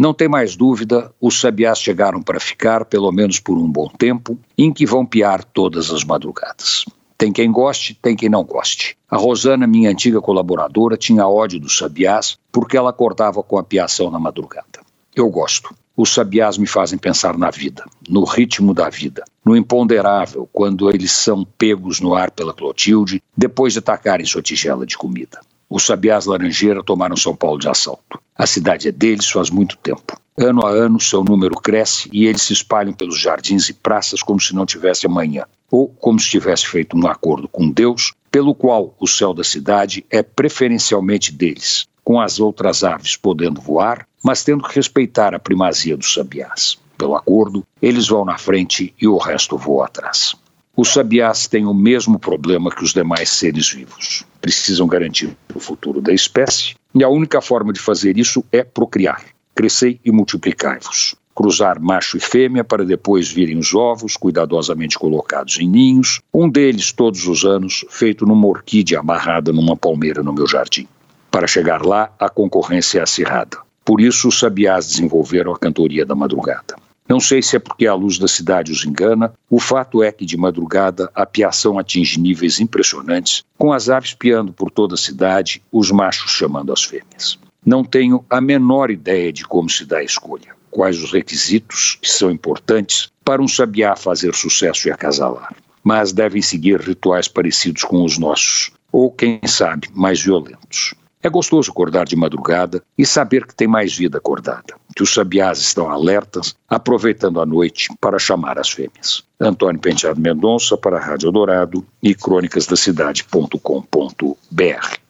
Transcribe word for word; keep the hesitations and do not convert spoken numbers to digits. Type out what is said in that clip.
Não tem mais dúvida, os sabiás chegaram para ficar, pelo menos por um bom tempo, em que vão piar todas as madrugadas. Tem quem goste, tem quem não goste. A Rosana, minha antiga colaboradora, tinha ódio dos sabiás porque ela acordava com a piação na madrugada. Eu gosto. Os sabiás me fazem pensar na vida, no ritmo da vida, no imponderável, quando eles são pegos no ar pela Clotilde, depois de atacarem sua tigela de comida. Os sabiás Laranjeira tomaram São Paulo de assalto. A cidade é deles faz muito tempo. Ano a ano, seu número cresce e eles se espalham pelos jardins e praças como se não tivesse amanhã, ou como se tivesse feito um acordo com Deus, pelo qual o céu da cidade é preferencialmente deles, com as outras aves podendo voar, mas tendo que respeitar a primazia dos sabiás. Pelo acordo, eles vão na frente e o resto voa atrás. Os sabiás têm o mesmo problema que os demais seres vivos. Precisam garantir o futuro da espécie, e a única forma de fazer isso é procriar. Crescei e multiplicai-vos. Cruzar macho e fêmea para depois virem os ovos, cuidadosamente colocados em ninhos, um deles todos os anos, feito numa orquídea amarrada numa palmeira no meu jardim. Para chegar lá, a concorrência é acirrada. Por isso, os sabiás desenvolveram a cantoria da madrugada. Não sei se é porque a luz da cidade os engana, o fato é que de madrugada a piação atinge níveis impressionantes, com as aves piando por toda a cidade, os machos chamando as fêmeas. Não tenho a menor ideia de como se dá a escolha, quais os requisitos que são importantes para um sabiá fazer sucesso e acasalar, mas devem seguir rituais parecidos com os nossos, ou quem sabe, mais violentos. É gostoso acordar de madrugada e saber que tem mais vida acordada, que os sabiás estão alertas, aproveitando a noite para chamar as fêmeas. Antônio Penteado Mendonça para a Rádio Eldorado e crônicas da cidade ponto com ponto br.